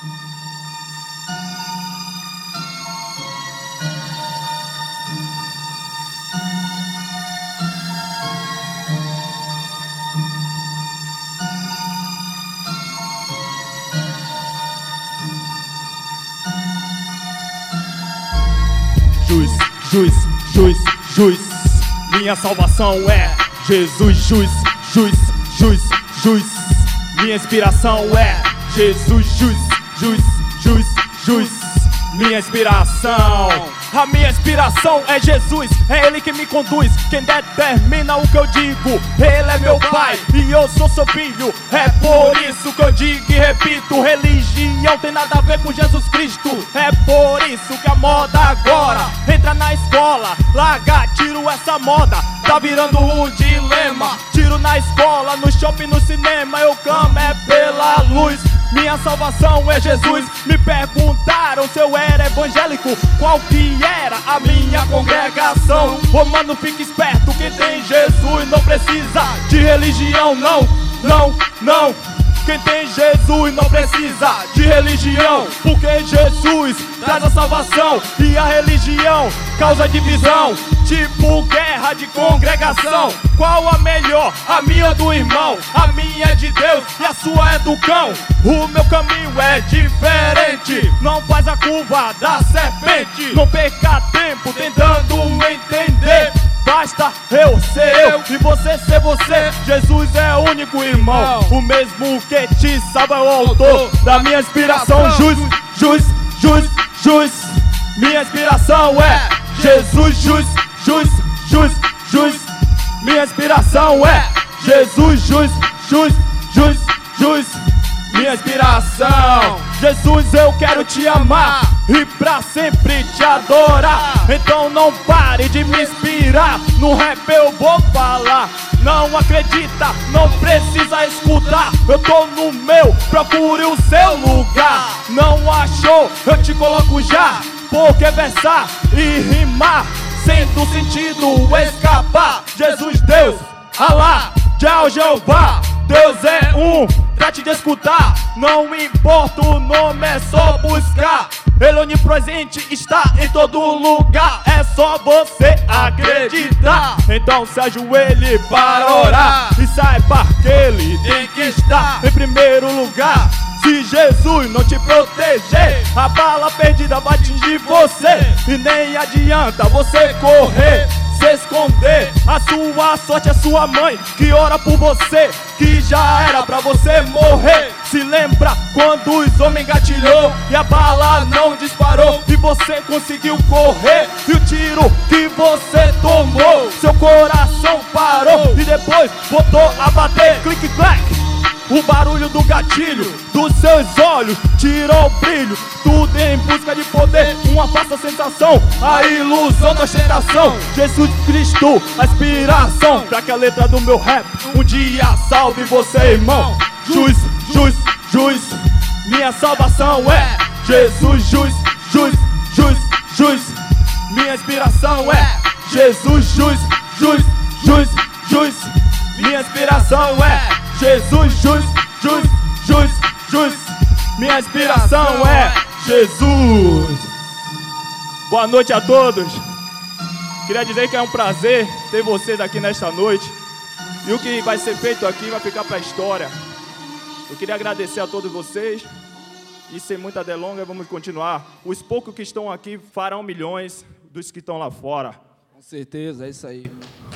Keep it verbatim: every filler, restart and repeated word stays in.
Jus, jus, jus, jus. Minha salvação é Jesus, jus, jus, jus, jus. Minha inspiração é Jesus, jus, jus, jus, jus. Minha inspiração, a minha inspiração é Jesus, é Ele que me conduz, quem determina o que eu digo. Ele é meu pai e eu sou seu filho, é por isso que eu digo e repito: religião tem nada a ver com Jesus Cristo. É por isso que a moda agora entra na escola, larga, tiro essa moda, tá virando um dilema. Tiro na escola, no shopping, no cinema, eu clamo é pela luz. Minha salvação é Jesus. Me perguntaram se eu era evangélico, qual que era a minha congregação. Ô mano, fique esperto, quem tem Jesus não precisa de religião, não, não, não. Quem tem Jesus não precisa de religião, porque Jesus traz a salvação e a religião causa divisão, tipo guerra de congregação. Qual a melhor? A minha do irmão, a minha é de Deus e a sua é do cão. O meu caminho é diferente, não faz a curva da serpente. Não perca tempo tentando entender, basta eu ser eu e você ser você. Jesus é o único irmão, o mesmo que te salva, é o autor da minha inspiração. Jus, jus, jus, jus. Minha inspiração é Jesus, jus, jus, jus, jus. Minha inspiração é Jesus, jus, jus, jus, jus. Minha inspiração, Jesus, eu quero te amar e pra sempre te adorar. Então não pare de me inspirar, no rap eu vou falar. Não acredita, não precisa escutar, eu tô no meu, procure o seu lugar. Não achou, eu te coloco já, porque versar e rimar sendo sentido escapar. Jesus, Deus, Alá, Jah Jeová, Deus é um, trate de escutar, não importa o nome, é só buscar. Ele onipresente está em todo lugar, é só você acreditar. Então se ajoelhe para orar e saiba que Ele tem que estar em primeiro lugar. Se Jesus não te proteger, a bala perdida vai atingir você e nem adianta você correr, se esconder. A sua sorte é sua mãe que ora por você, que já era pra você morrer. Se lembra quando os homens gatilhou e a bala não disparou e você conseguiu correr, e o tiro que você tomou, seu coração parou e depois voltou a bater. Clique, clack. O barulho do gatilho dos seus olhos tirou o brilho, tudo em busca de poder, uma falsa sensação, a ilusão da ostentação. Jesus Cristo, a inspiração pra que a letra do meu rap um dia salve você, irmão. Jus, jus, jus. Minha salvação é Jesus, jus, jus, jus, jus. Minha inspiração é Jesus, jus, jus, jus, jus. Minha inspiração é Jesus, jus, jus, jus, jus. Minha inspiração é Jesus. Boa noite a todos. Queria dizer que é um prazer ter vocês aqui nesta noite. E o que vai ser feito aqui vai ficar para a história. Eu queria agradecer a todos vocês. E sem muita delonga, vamos continuar. Os poucos que estão aqui farão milhões dos que estão lá fora. Com certeza, é isso aí.